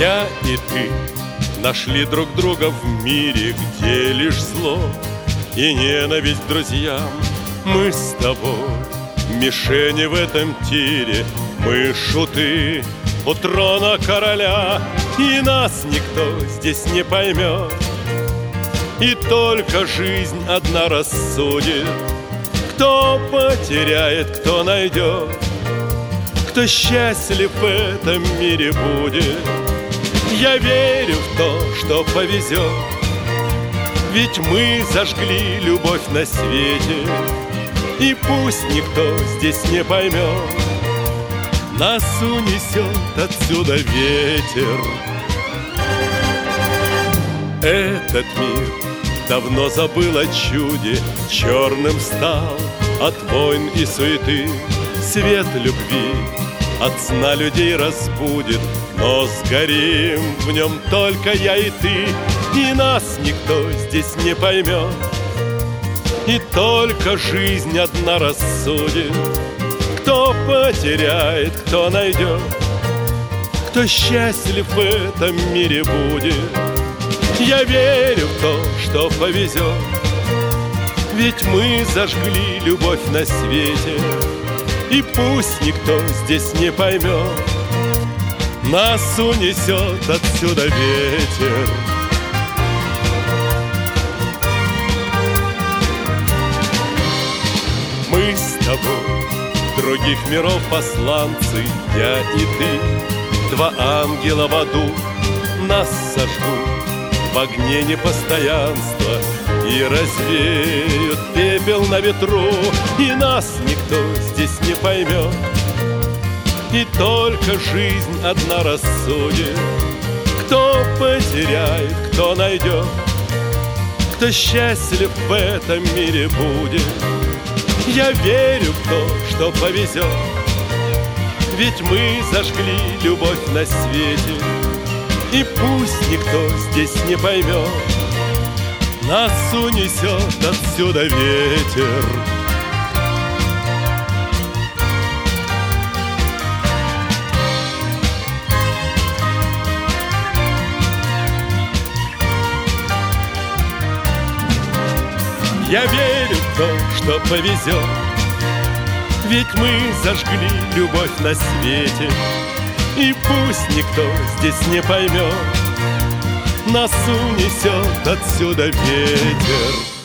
Я и ты нашли друг друга в мире, где лишь зло и ненависть к друзьям. Мы с тобой мишени в этом тире, мы шуты у трона короля, и нас никто здесь не поймет, и только жизнь одна рассудит, кто потеряет, кто найдет, кто счастлив в этом мире будет. Я верю в то, что повезет, ведь мы зажгли любовь на свете, и пусть никто здесь не поймет, нас унесет отсюда ветер. Этот мир давно забыл о чуде, черным стал от войн и суеты. Свет любви от сна людей разбудит, но сгорим в нем только я и ты, и нас никто здесь не поймет, и только жизнь одна рассудит, кто потеряет, кто найдет, кто счастлив в этом мире будет. Я верю в то, что повезет, ведь мы зажгли любовь на свете, и пусть никто здесь не поймет, нас унесет отсюда ветер. Мы с тобой других миров посланцы, я и ты, два ангела в аду. Нас сожгут в огне непостоянства и развеют пепел на ветру, и нас никто здесь не поймет, и только жизнь одна рассудит, кто потеряет, кто найдет, кто счастлив в этом мире будет. Я верю в то, что повезет, ведь мы зажгли любовь на свете, и пусть никто здесь не поймет, нас унесет отсюда ветер. Я верю в то, что повезет, ведь мы зажгли любовь на свете, и пусть никто здесь не поймет, нас унесет отсюда ветер.